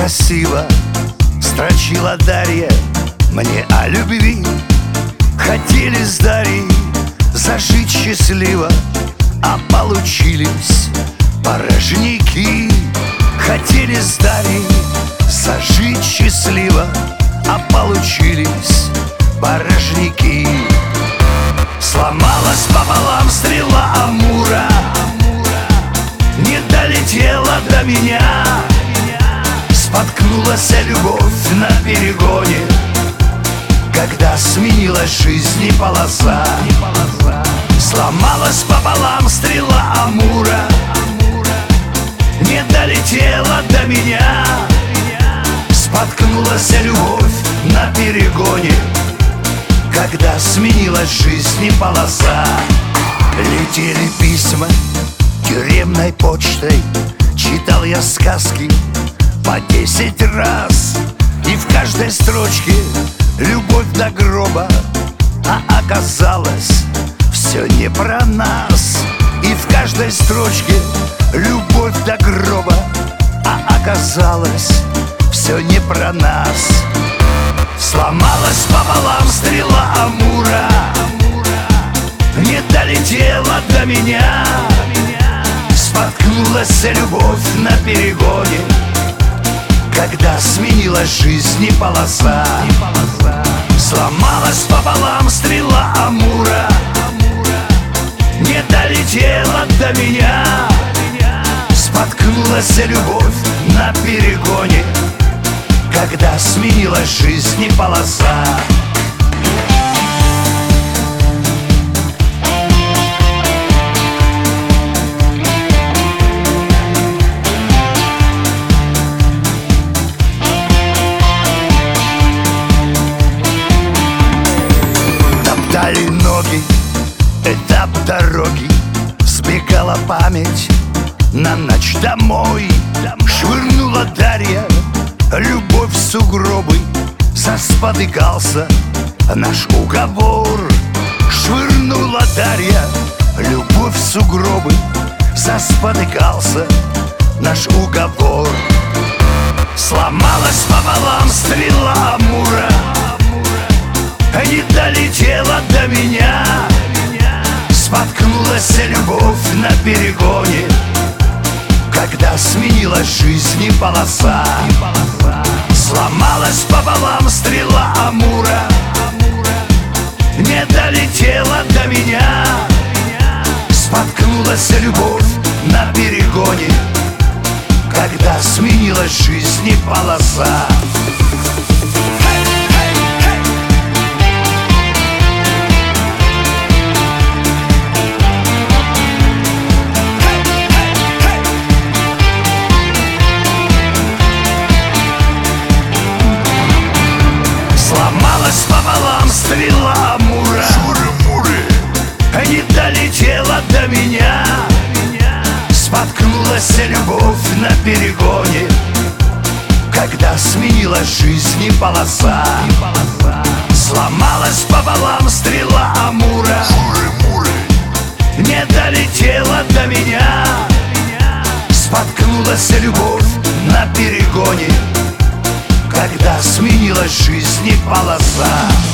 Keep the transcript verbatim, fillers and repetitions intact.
красиво строчила Дарья мне о любви. Хотели с Дарьей зажить счастливо, а получились порожники. Хотели с Дарьей зажить счастливо, а получились порожники. Сломалась пополам стрела Амура, не долетела до меня. Споткнулась любовь на перегоне, когда сменилась жизнь и полоса. Сломалась пополам стрела Амура, не долетела до меня. Споткнулась любовь на перегоне, когда сменилась жизнь и полоса. Летели письма тюремной почтой, читал я сказки по десять раз, и в каждой строчке любовь до гроба, а оказалось все не про нас. И в каждой строчке любовь до гроба, а оказалось все не про нас. Сломалась пополам стрела Амура, не долетела до меня. Споткнулась любовь на перегоне, когда сменилась жизнь и полоса. Сломалась пополам стрела Амура, не долетела до меня. Споткнулась любовь на перегоне, когда сменилась жизнь и полоса. Топтали ноги, этап дороги, сбегала память на ночь домой. Швырнула Дарья любовь в сугробы, заспотыкался наш уговор. Швырнула Дарья любовь в сугробы, заспотыкался наш уговор. Сломалась пополам стрела Амура, не долетела до меня. Споткнулась любовь на перегоне, когда сменилась жизнь и полоса. Сломалась пополам стрела Амура, не долетела до меня. Споткнулась любовь на перегоне, когда сменилась жизнь и полоса. Сломалась пополам стрела Амура, не долетела до меня. Споткнулась любовь на перегоне, когда сменилась жизнь и полоса. Сломалась пополам стрела Амура, не долетела до меня. Споткнулась любовь на перегоне, когда сменилась жизнь и полоса.